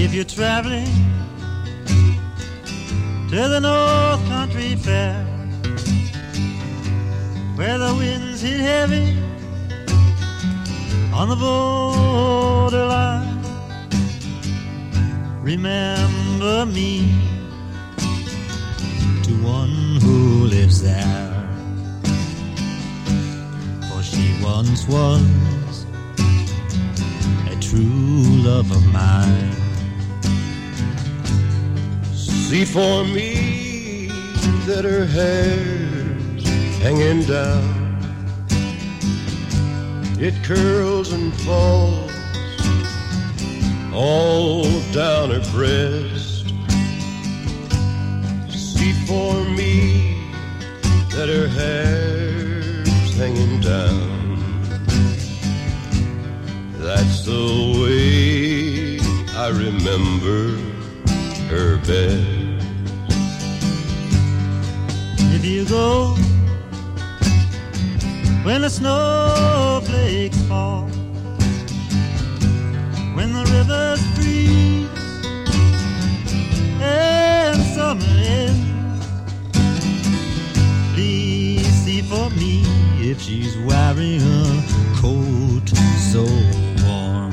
If you're traveling to the North Country Fair, where the winds hit heavy on the borderline, remember me to one who lives there, for she once was a true love of mine. See for me that her hair's hanging down, it curls and falls all down her breast. See for me that her hair's hanging down, that's the way I remember her best. If you go when the snowflakes fall, when the rivers freeze and summer ends, please see for me if she's wearing a coat so warm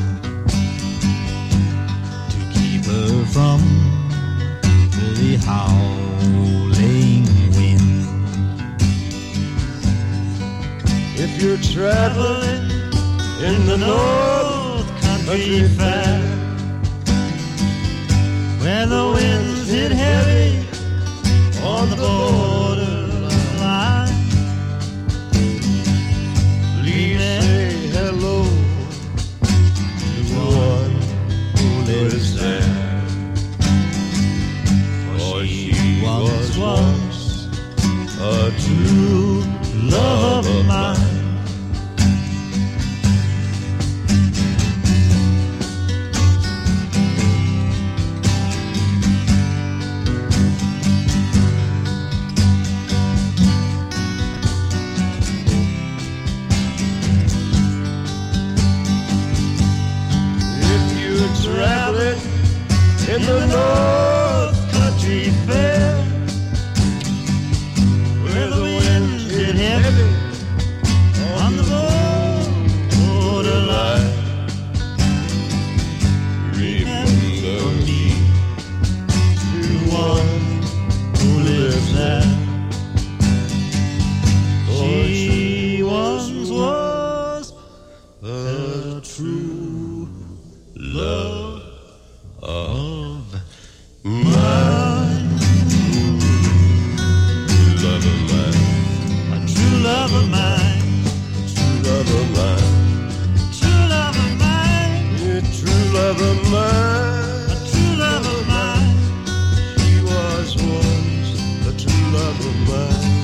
to keep her from the howling wind. If you're traveling in the North Country Fair, where the winds hit heavy on the borderline, please say hello to the one who lives there, for she was once a true love of mine. Traveling in the North Country Fair, where the winds hit heavy on the borderline, remember me to one who lives there. She once was a true love of mine. Love of mine. A true love of mine. True love of mine. True love of mine. Yeah, true love of mine. A true love of mine. She was once a true love of mine.